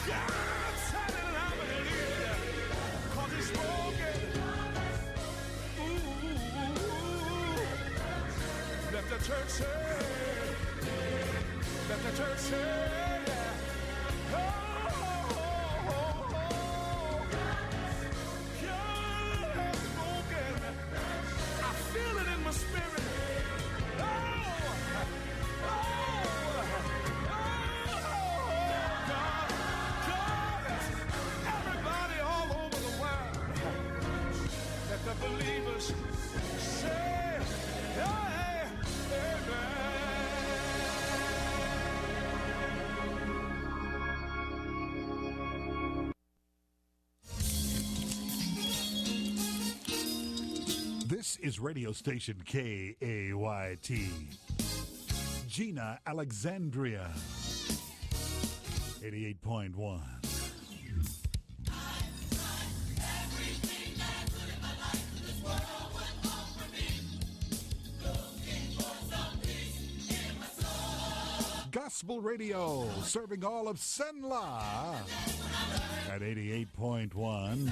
God said it and I believe it. 'Cause He's spoken. Ooh. Let the church say. Let the church say. Oh, oh, oh, oh. God has spoken. I feel it in my spirit. Let the believers say, hey, amen. This is radio station KAYT. Gina Alexandria, 88.1. Gospel Radio, serving all of Senla at 88.1.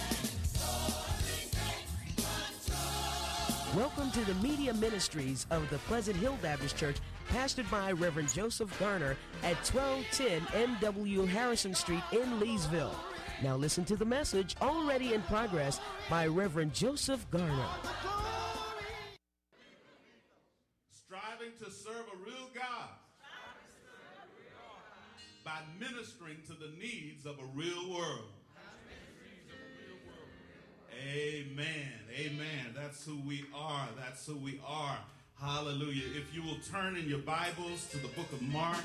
Welcome to the media ministries of the Pleasant Hill Baptist Church, pastored by Reverend Joseph Garner at 1210 NW Harrison Street in Leesville. Now listen to the message already in progress by Reverend Joseph Garner. Striving to serve a real God by ministering to the needs of a real world. Amen. Amen. That's who we are. That's who we are. Hallelujah. If you will turn in your Bibles to the book of Mark,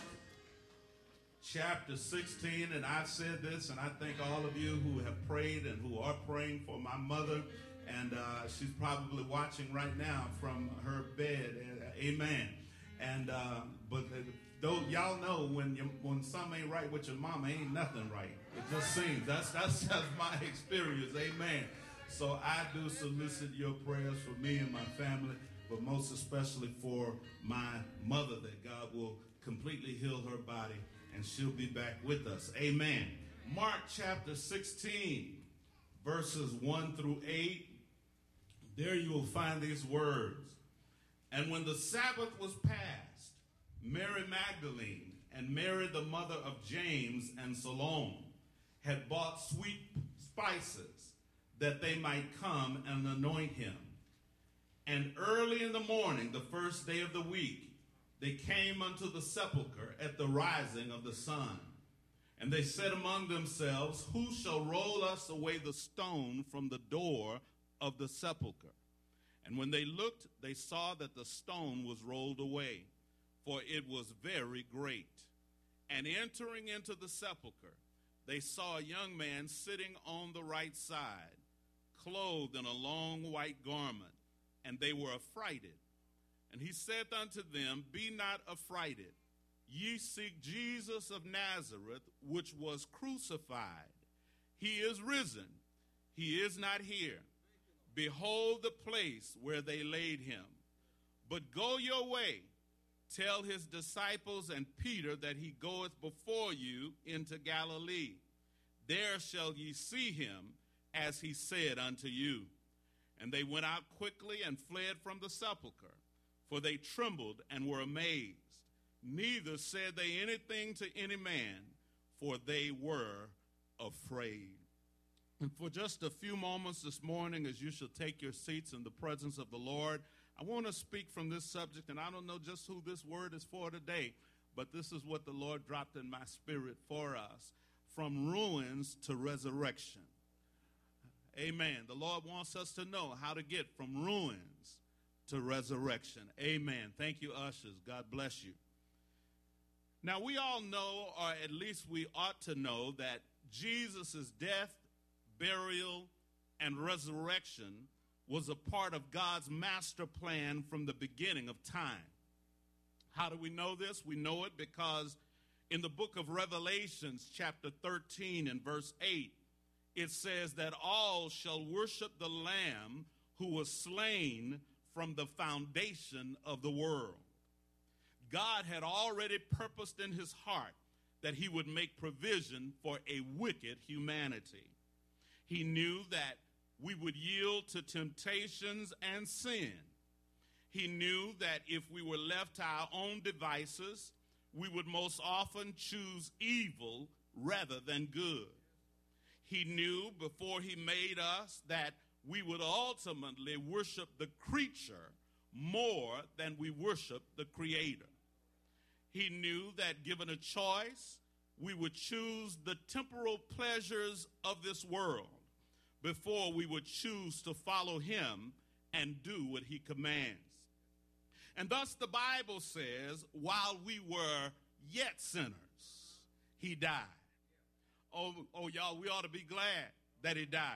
chapter 16. And I've said this, and I thank all of you who have prayed and who are praying for my mother. And she's probably watching right now from her bed. Amen. And but though y'all know when something ain't right with your mama, ain't nothing right. It just seems that's my experience. Amen. So I do solicit your prayers for me and my family, but most especially for my mother, that God will completely heal her body and she'll be back with us. Amen. Mark chapter 16, verses 1 through 8. There you will find these words. And when the Sabbath was past, Mary Magdalene and Mary the mother of James and Salome had bought sweet spices that they might come and anoint him. And early in the morning, the first day of the week, they came unto the sepulchre at the rising of the sun. And they said among themselves, who shall roll us away the stone from the door of the sepulchre? And when they looked, they saw that the stone was rolled away, for it was very great. And entering into the sepulchre, they saw a young man sitting on the right side, clothed in a long white garment, and they were affrighted. And he said unto them, be not affrighted. Ye seek Jesus of Nazareth, which was crucified. He is risen. He is not here. Behold the place where they laid him. But go your way, tell his disciples and Peter that he goeth before you into Galilee. There shall ye see him, as he said unto you. And they went out quickly and fled from the sepulchre, for they trembled and were amazed. Neither said they anything to any man, for they were afraid. And for just a few moments this morning, as you shall take your seats in the presence of the Lord, I want to speak from this subject, and I don't know just who this word is for today, but this is what the Lord dropped in my spirit for us: from ruins to resurrection. Amen. The Lord wants us to know how to get from ruins to resurrection. Amen. Thank you, ushers. God bless you. Now, we all know, or at least we ought to know, that Jesus' death, burial, and resurrection was a part of God's master plan from the beginning of time. How do we know this? We know it because in the book of Revelations, chapter 13 and verse 8, it says that all shall worship the Lamb who was slain from the foundation of the world. God had already purposed in his heart that he would make provision for a wicked humanity. He knew that we would yield to temptations and sin. He knew that if we were left to our own devices, we would most often choose evil rather than good. He knew before he made us that we would ultimately worship the creature more than we worship the Creator. He knew that given a choice, we would choose the temporal pleasures of this world before we would choose to follow him and do what he commands. And thus the Bible says, while we were yet sinners, he died. Oh, y'all, we ought to be glad that he died.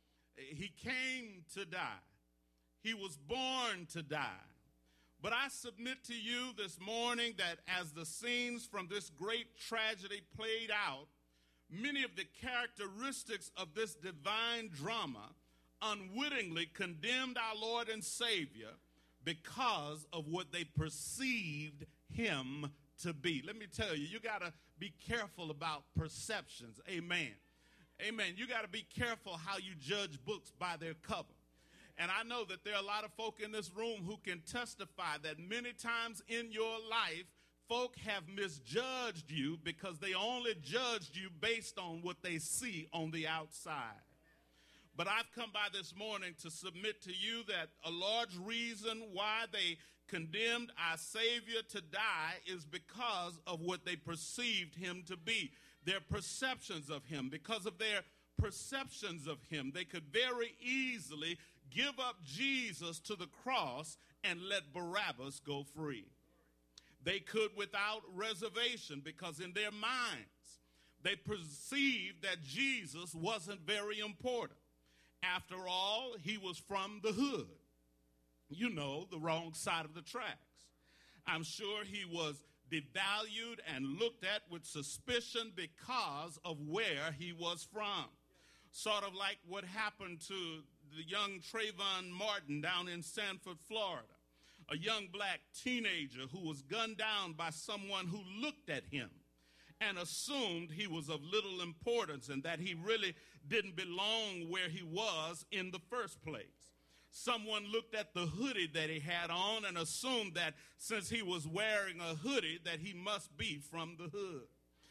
He came to die. He was born to die. But I submit to you this morning that as the scenes from this great tragedy played out, many of the characteristics of this divine drama unwittingly condemned our Lord and Savior because of what they perceived him to be. Let me tell you, you got to be careful about perceptions. Amen. Amen. You got to be careful how you judge books by their cover. And I know that there are a lot of folk in this room who can testify that many times in your life, folk have misjudged you because they only judged you based on what they see on the outside. But I've come by this morning to submit to you that a large reason why they condemned our Savior to die is because of what they perceived him to be, their perceptions of him. Because of their perceptions of him, they could very easily give up Jesus to the cross and let Barabbas go free. They could without reservation, because in their minds, they perceived that Jesus wasn't very important. After all, he was from the hood. You know, the wrong side of the tracks. I'm sure he was devalued and looked at with suspicion because of where he was from. Sort of like what happened to the young Trayvon Martin down in Sanford, Florida. A young black teenager who was gunned down by someone who looked at him and assumed he was of little importance and that he really didn't belong where he was in the first place. Someone looked at the hoodie that he had on and assumed that since he was wearing a hoodie that he must be from the hood.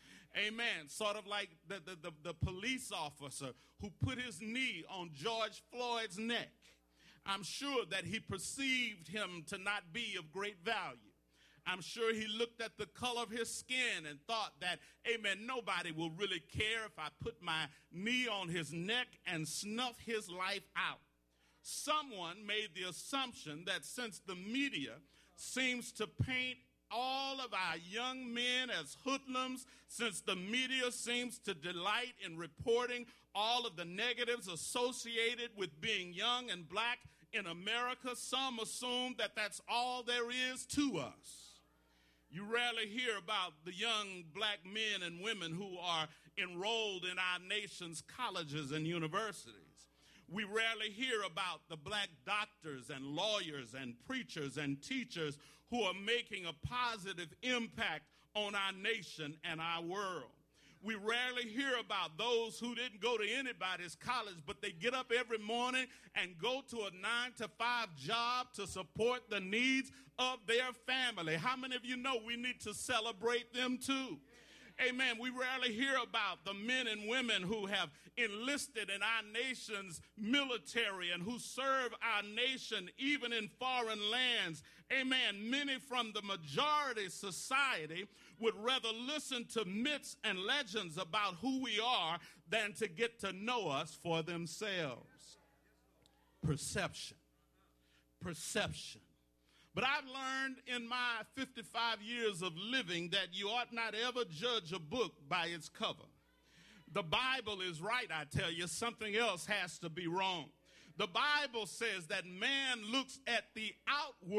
Amen. Sort of like the police officer who put his knee on George Floyd's neck. I'm sure that he perceived him to not be of great value. I'm sure he looked at the color of his skin and thought that, amen, nobody will really care if I put my knee on his neck and snuff his life out. Someone made the assumption that since the media seems to paint all of our young men as hoodlums, since the media seems to delight in reporting all of the negatives associated with being young and black in America, some assume that that's all there is to us. You rarely hear about the young black men and women who are enrolled in our nation's colleges and universities. We rarely hear about the black doctors and lawyers and preachers and teachers who are making a positive impact on our nation and our world. We rarely hear about those who didn't go to anybody's college, but they get up every morning and go to a 9-to-5 job to support the needs of their family. How many of you know we need to celebrate them too? Amen. We rarely hear about the men and women who have enlisted in our nation's military and who serve our nation even in foreign lands. Amen. Many from the majority society would rather listen to myths and legends about who we are than to get to know us for themselves. Perception. Perception. But I've learned in my 55 years of living that you ought not ever judge a book by its cover. The Bible is right, I tell you. Something else has to be wrong. The Bible says that man looks at the outward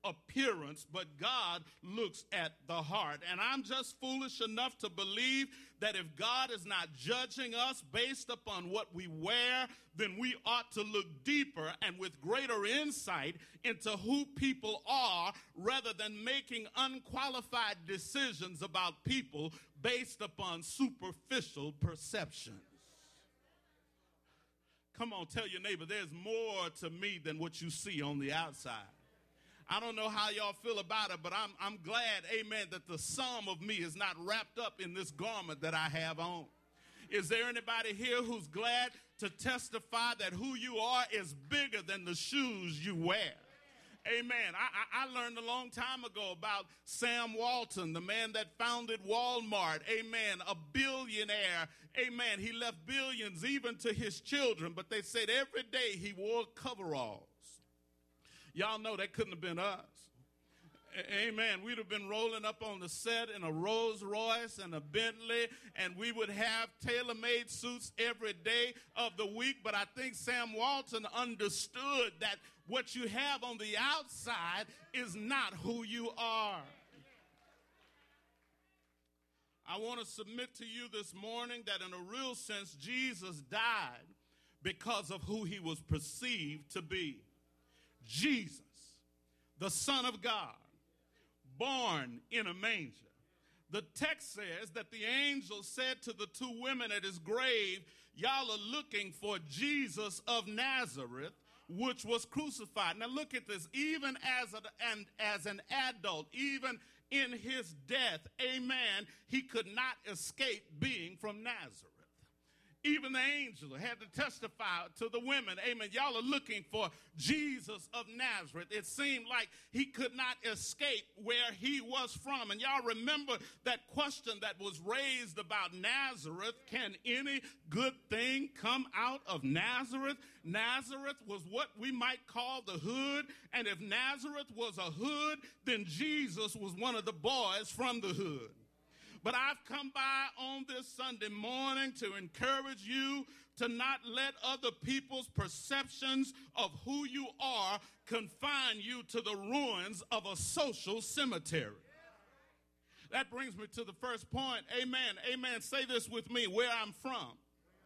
appearance, but God looks at the heart. And I'm just foolish enough to believe that if God is not judging us based upon what we wear, then we ought to look deeper and with greater insight into who people are rather than making unqualified decisions about people based upon superficial perceptions. Come on, tell your neighbor, there's more to me than what you see on the outside. I don't know how y'all feel about it, but I'm glad, amen, that the sum of me is not wrapped up in this garment that I have on. Is there anybody here who's glad to testify that who you are is bigger than the shoes you wear? Amen. I learned a long time ago about Sam Walton, the man that founded Walmart. Amen. A billionaire. Amen. He left billions even to his children, but they said every day he wore coveralls. Y'all know that couldn't have been us. Amen. We'd have been rolling up on the set in a Rolls Royce and a Bentley, and we would have tailor-made suits every day of the week. But I think Sam Walton understood that what you have on the outside is not who you are. I want to submit to you this morning that in a real sense, Jesus died because of who he was perceived to be. Jesus, the Son of God, born in a manger. The text says that the angel said to the two women at his grave, y'all are looking for Jesus of Nazareth, which was crucified. Now look at this. Even as an adult, even in his death, amen, he could not escape being from Nazareth. Even the angel had to testify to the women, amen, y'all are looking for Jesus of Nazareth. It seemed like he could not escape where he was from. And y'all remember that question that was raised about Nazareth. Can any good thing come out of Nazareth? Nazareth was what we might call the hood. And if Nazareth was a hood, then Jesus was one of the boys from the hood. But I've come by on this Sunday morning to encourage you to not let other people's perceptions of who you are confine you to the ruins of a social cemetery. That brings me to the first point. Amen. Amen. Say this with me. Where I'm from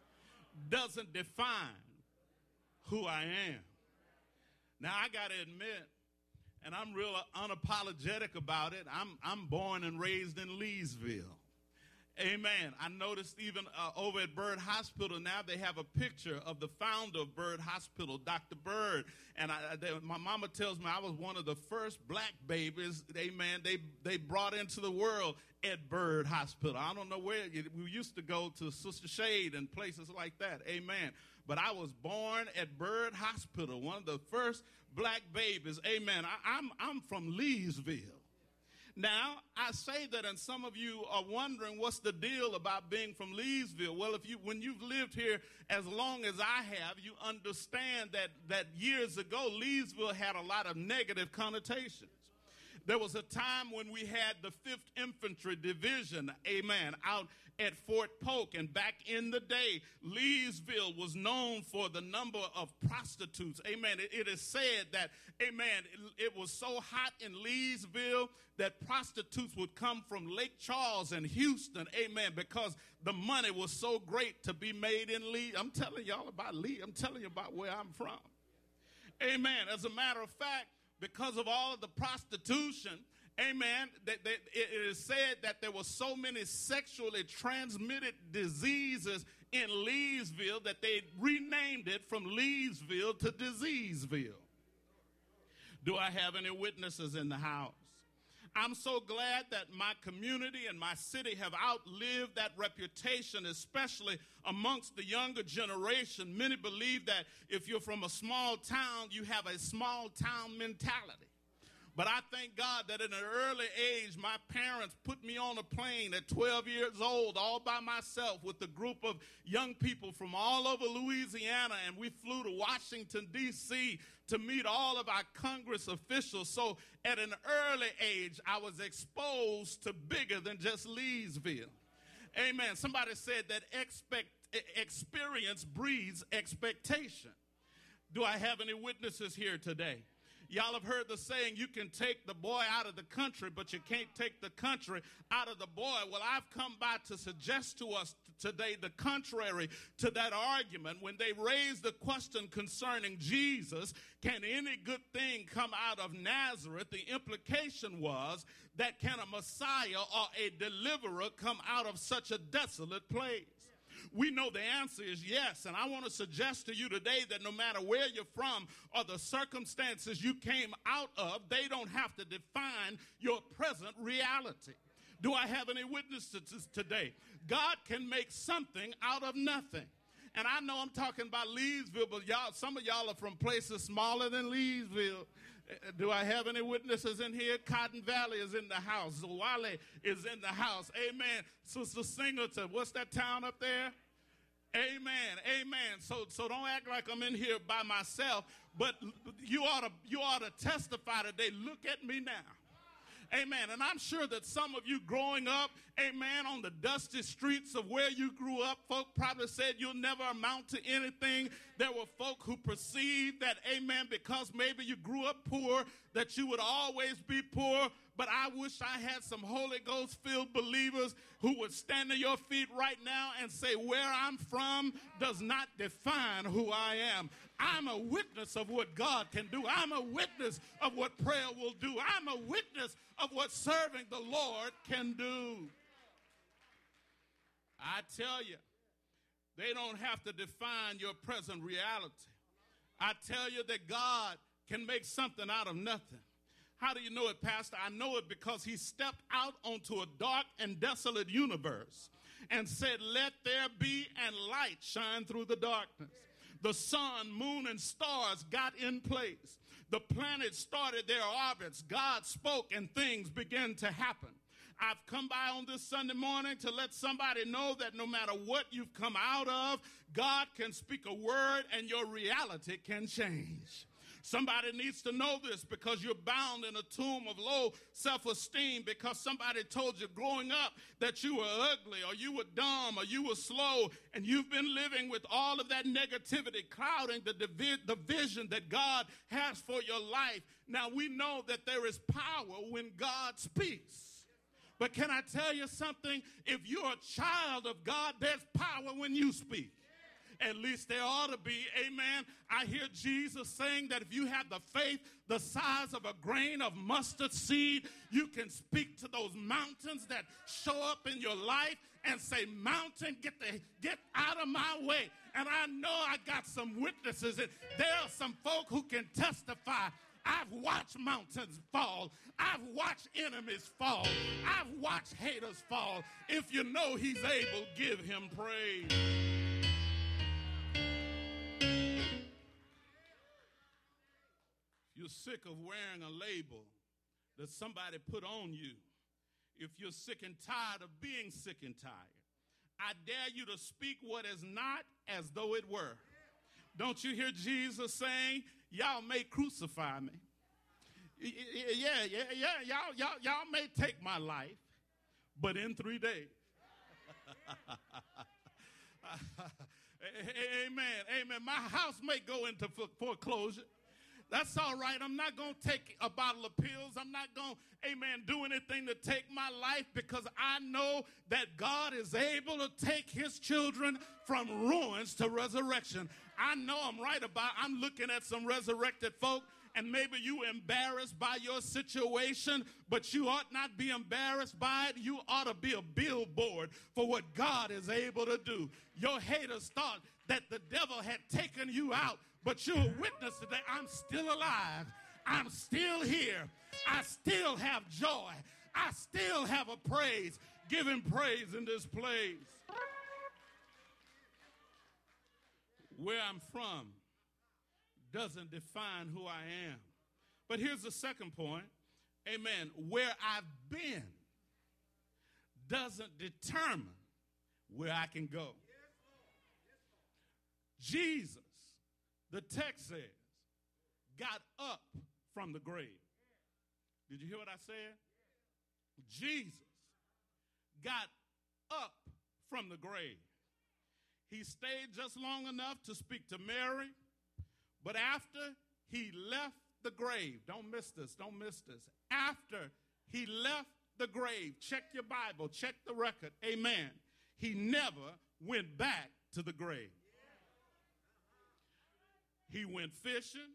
doesn't define who I am. Now, I got to admit, and I'm real unapologetic about it, I'm born and raised in Leesville. Amen. I noticed even over at Byrd Hospital now they have a picture of the founder of Byrd Hospital, Dr. Byrd. And my mama tells me I was one of the first black babies, amen, they brought into the world at Byrd Hospital. I don't know where. We used to go to Sister Shade and places like that. Amen. But I was born at Byrd Hospital, one of the first black babies. Amen. I'm from Leesville. Now, I say that, and some of you are wondering what's the deal about being from Leesville. Well, when you've lived here as long as I have, you understand that years ago, Leesville had a lot of negative connotations. There was a time when we had the 5th Infantry Division, amen, out at Fort Polk. And back in the day, Leesville was known for the number of prostitutes. Amen. It is said that, amen, it was so hot in Leesville that prostitutes would come from Lake Charles and Houston, amen, because the money was so great to be made in Lee. I'm telling y'all about Lee. I'm telling you about where I'm from. Amen. As a matter of fact, because of all of the prostitution, amen, it is said that there were so many sexually transmitted diseases in Leesville that they renamed it from Leesville to Diseaseville. Do I have any witnesses in the house? I'm so glad that my community and my city have outlived that reputation, especially amongst the younger generation. Many believe that if you're from a small town, you have a small town mentality. But I thank God that at an early age, my parents put me on a plane at 12 years old all by myself with a group of young people from all over Louisiana, and we flew to Washington, D.C. to meet all of our Congress officials. So at an early age, I was exposed to bigger than just Leesville. Amen. Somebody said that experience breeds expectation. Do I have any witnesses here today? Y'all have heard the saying, you can take the boy out of the country, but you can't take the country out of the boy. Well, I've come by to suggest to us today the contrary to that argument. When they raised the question concerning Jesus, can any good thing come out of Nazareth? The implication was that can a Messiah or a deliverer come out of such a desolate place? We know the answer is yes, and I want to suggest to you today that no matter where you're from or the circumstances you came out of, they don't have to define your present reality. Do I have any witnesses today? God can make something out of nothing. And I know I'm talking about Leesville, but y'all, some of y'all are from places smaller than Leesville. Do I have any witnesses in here? Cotton Valley is in the house. Zawale is in the house. Amen. Sister Singleton, what's that town up there? Amen. Amen. So don't act like I'm in here by myself, but you ought to testify today. Look at me now. Amen. And I'm sure that some of you growing up, amen, on the dusty streets of where you grew up, folk probably said you'll never amount to anything. There were folk who perceived that, amen, because maybe you grew up poor, that you would always be poor. But I wish I had some Holy Ghost-filled believers who would stand at your feet right now and say, where I'm from does not define who I am. I'm a witness of what God can do. I'm a witness of what prayer will do. I'm a witness of what serving the Lord can do. I tell you, they don't have to define your present reality. I tell you that God can make something out of nothing. How do you know it, Pastor? I know it because he stepped out onto a dark and desolate universe and said, let there be, and light shine through the darkness. The sun, moon, and stars got in place. The planets started their orbits. God spoke and things began to happen. I've come by on this Sunday morning to let somebody know that no matter what you've come out of, God can speak a word and your reality can change. Somebody needs to know this because you're bound in a tomb of low self-esteem because somebody told you growing up that you were ugly or you were dumb or you were slow, and you've been living with all of that negativity clouding the vision that God has for your life. Now, we know that there is power when God speaks. But can I tell you something? If you're a child of God, there's power when you speak. At least there ought to be, amen. I hear Jesus saying that if you have the faith the size of a grain of mustard seed, you can speak to those mountains that show up in your life and say, mountain, get out of my way. And I know I got some witnesses. And there are some folk who can testify. I've watched mountains fall. I've watched enemies fall. I've watched haters fall. If you know he's able, give him praise. You're sick of wearing a label that somebody put on you. If you're sick and tired of being sick and tired, I dare you to speak what is not as though it were. Don't you hear Jesus saying, y'all may crucify me. Yeah, y'all may take my life, but in 3 days. Amen. My house may go into foreclosure. That's all right. I'm not going to take a bottle of pills. I'm not going to, amen, do anything to take my life because I know that God is able to take his children from ruins to resurrection. I know I'm looking at some resurrected folk, and maybe you embarrassed by your situation, but you ought not be embarrassed by it. You ought to be a billboard for what God is able to do. Your haters thought that the devil had taken you out, but you're a witness today. I'm still alive. I'm still here. I still have joy. I still have a praise. Give him praise in this place. Where I'm from doesn't define who I am. But here's the second point. Amen. Where I've been doesn't determine where I can go. Jesus, the text says, got up from the grave. Did you hear what I said? Jesus got up from the grave. He stayed just long enough to speak to Mary, but after he left the grave, don't miss this, don't miss this. After he left the grave, check your Bible, check the record, amen. He never went back to the grave. He went fishing.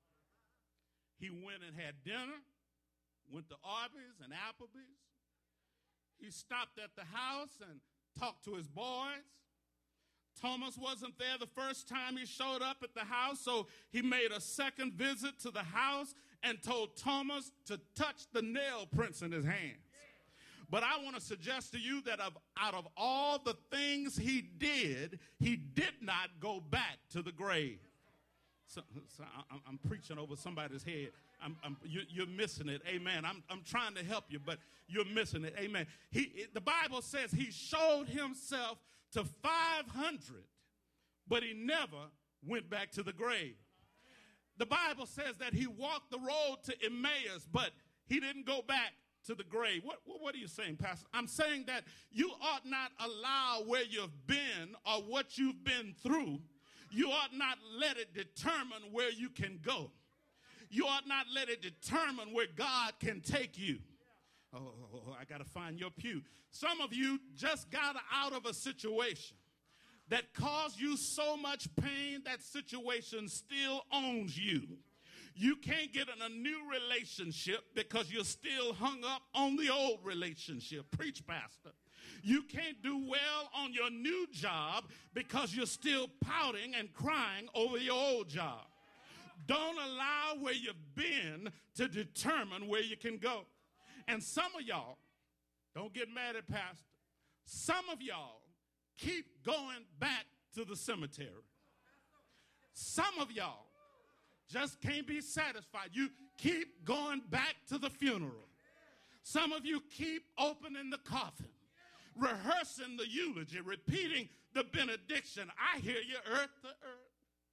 He went and had dinner, went to Arby's and Applebee's. He stopped at the house and talked to his boys. Thomas wasn't there the first time he showed up at the house, so he made a second visit to the house and told Thomas to touch the nail prints in his hands. But I want to suggest to you that out of all the things he did not go back to the grave. So I'm preaching over somebody's head. You're missing it. Amen. I'm trying to help you, but you're missing it. Amen. The Bible says he showed himself to 500, but he never went back to the grave. The Bible says that he walked the road to Emmaus, but he didn't go back to the grave. What are you saying, Pastor? I'm saying that you ought not allow where you've been or what you've been through. You ought not let it determine where you can go. You ought not let it determine where God can take you. Oh, I got to find your pew. Some of you just got out of a situation that caused you so much pain, that situation still owns you. You can't get in a new relationship because you're still hung up on the old relationship. Preach, Pastor. You can't do well on your new job because you're still pouting and crying over your old job. Don't allow where you've been to determine where you can go. And some of y'all, don't get mad at Pastor, some of y'all keep going back to the cemetery. Some of y'all just can't be satisfied. You keep going back to the funeral. Some of you keep opening the coffin, rehearsing the eulogy, repeating the benediction. I hear you, earth to earth,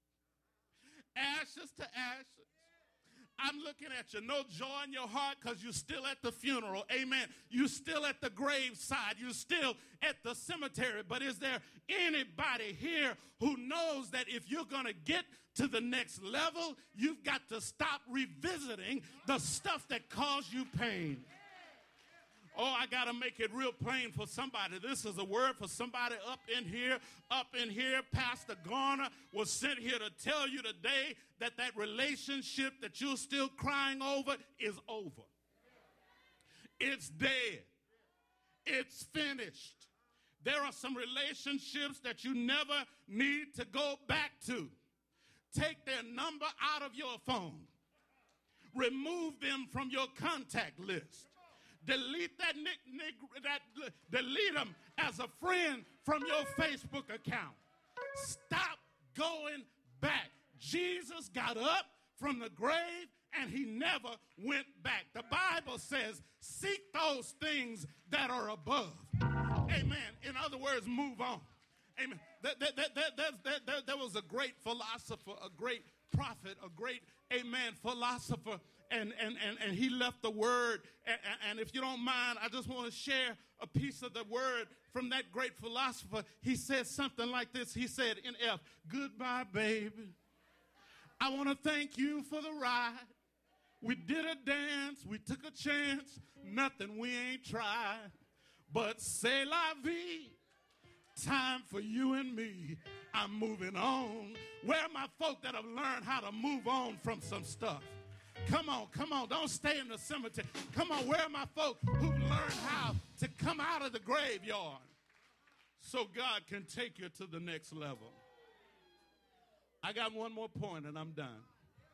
ashes to ashes. I'm looking at you. No joy in your heart because you're still at the funeral. Amen. You're still at the graveside. You're still at the cemetery. But is there anybody here who knows that if you're going to get to the next level, you've got to stop revisiting the stuff that caused you pain? Oh, I got to make it real plain for somebody. This is a word for somebody up in here. Pastor Garner was sent here to tell you today that that relationship that you're still crying over is over. It's dead. It's finished. There are some relationships that you never need to go back to. Take their number out of your phone. Remove them from your contact list. Delete delete them as a friend from your Facebook account. Stop going back. Jesus got up from the grave and he never went back. The Bible says, seek those things that are above. Amen. In other words, move on. Amen. There was a great philosopher, a great prophet, a great, amen, philosopher, and he left the word. And if you don't mind, I just want to share a piece of the word from that great philosopher. He said something like this. He said in F, goodbye, baby. I want to thank you for the ride. We did a dance. We took a chance. Nothing we ain't tried. But c'est la vie. Time for you and me. I'm moving on. Where are my folk that have learned how to move on from some stuff? Come on. Don't stay in the cemetery. Come on, where are my folk who've learned how to come out of the graveyard so God can take you to the next level? I got one more point and I'm done.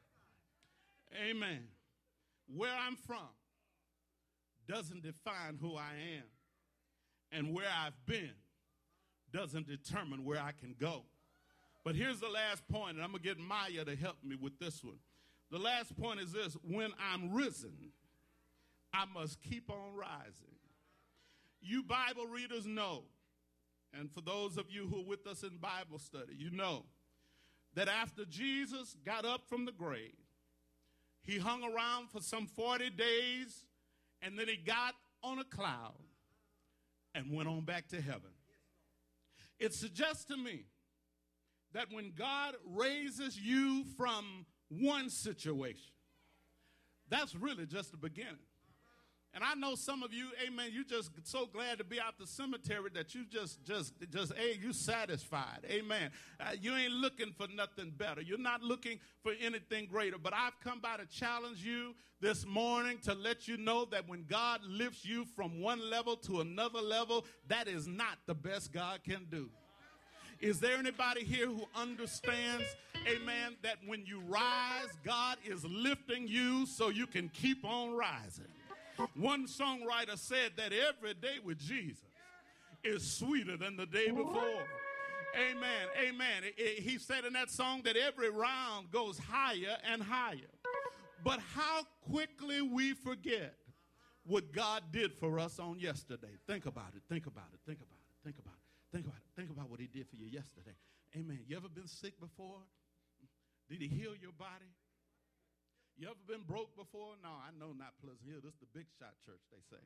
Amen. Where I'm from doesn't define who I am. And where I've been doesn't determine where I can go. But here's the last point, and I'm going to get Maya to help me with this one. The last point is this: when I'm risen, I must keep on rising. You Bible readers know, and for those of you who are with us in Bible study, you know that after Jesus got up from the grave, he hung around for some 40 days, and then he got on a cloud and went on back to heaven. It suggests to me that when God raises you from one situation, That's really just the beginning. And I know some of you, amen, you just so glad to be out the cemetery that you just hey, you satisfied, amen. You ain't looking for nothing better. You're not looking for anything greater. But I've come by to challenge you this morning to let you know that when God lifts you from one level to another level, that is not the best God can do. Is there anybody here who understands, amen, that when you rise, God is lifting you so you can keep on rising? One songwriter said that every day with Jesus is sweeter than the day before. Amen, amen. He said in that song that every round goes higher and higher. But how quickly we forget what God did for us on yesterday. Think about it, think about it, think about it, think about it, think about it. Think about what he did for you yesterday. Amen. You ever been sick before? Did he heal your body? You ever been broke before? No, I know not Pleasant Hill. This is the big shot church, they say.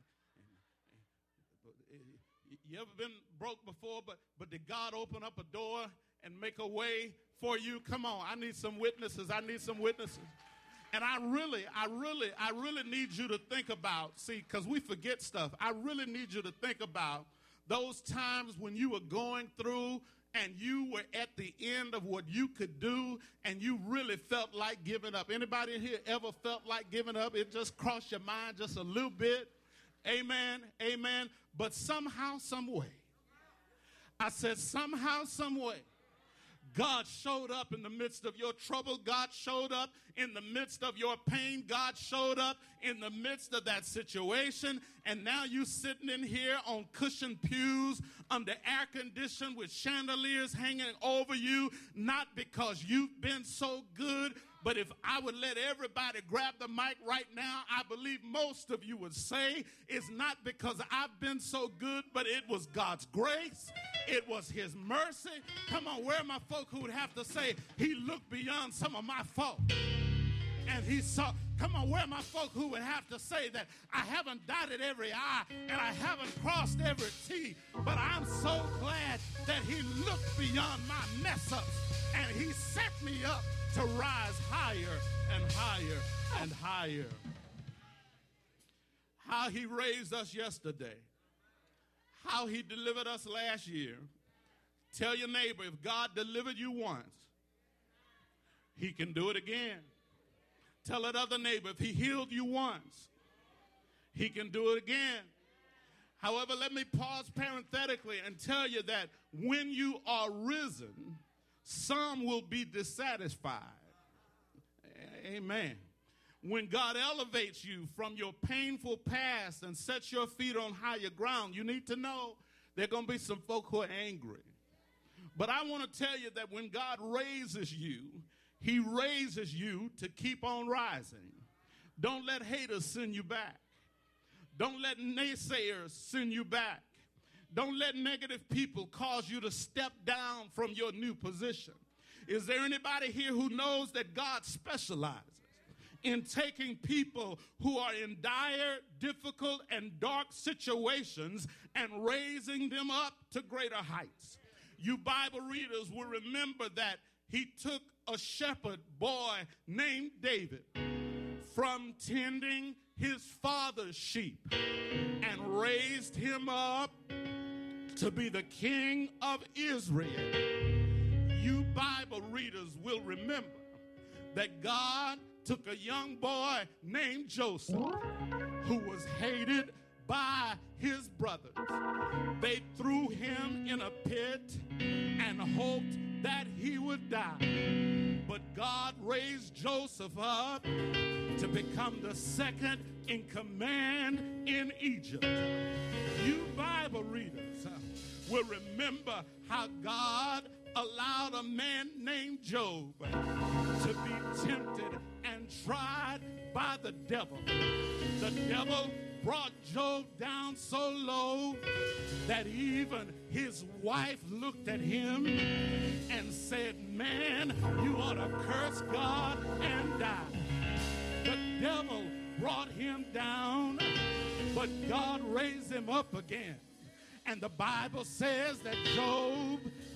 You ever been broke before, but did God open up a door and make a way for you? Come on, I need some witnesses. I need some witnesses. And I really need you to think about, see, because we forget stuff. I really need you to think about those times when you were going through and you were at the end of what you could do and you really felt like giving up. Anybody in here ever felt like giving up? It just crossed your mind just a little bit. Amen, amen. But somehow, some way, I said somehow, some way, God showed up in the midst of your trouble. God showed up in the midst of your pain. God showed up in the midst of that situation. And now you sitting in here on cushioned pews under air conditioning with chandeliers hanging over you, not because you've been so good, but if I would let everybody grab the mic right now, I believe most of you would say it's not because I've been so good, but it was God's grace. It was his mercy. Come on, where are my folk who would have to say he looked beyond some of my fault? And he saw, come on, where are my folk who would have to say that I haven't dotted every I and I haven't crossed every T, but I'm so glad that he looked beyond my mess ups and he set me up to rise higher and higher and higher. How he raised us yesterday. How he delivered us last year. Tell your neighbor, if God delivered you once, he can do it again. Tell that other neighbor, if he healed you once, he can do it again. However, let me pause parenthetically and tell you that when you are risen, some will be dissatisfied. Amen. When God elevates you from your painful past and sets your feet on higher ground, you need to know there are going to be some folk who are angry. But I want to tell you that when God raises you, he raises you to keep on rising. Don't let haters send you back. Don't let naysayers send you back. Don't let negative people cause you to step down from your new position. Is there anybody here who knows that God specializes in taking people who are in dire, difficult, and dark situations and raising them up to greater heights? You Bible readers will remember that he took a shepherd boy named David from tending his father's sheep and raised him up to be the king of Israel. You Bible readers will remember that God took a young boy named Joseph who was hated by his brothers. They threw him in a pit and hoped that he would die. But God raised Joseph up to become the second in command in Egypt. You Bible readers will remember how God allowed a man named Job to be tempted and tried by the devil. The devil brought Job down so low that even his wife looked at him and said, man, you ought to curse God and die. The devil brought him down, but God raised him up again. And the Bible says that Job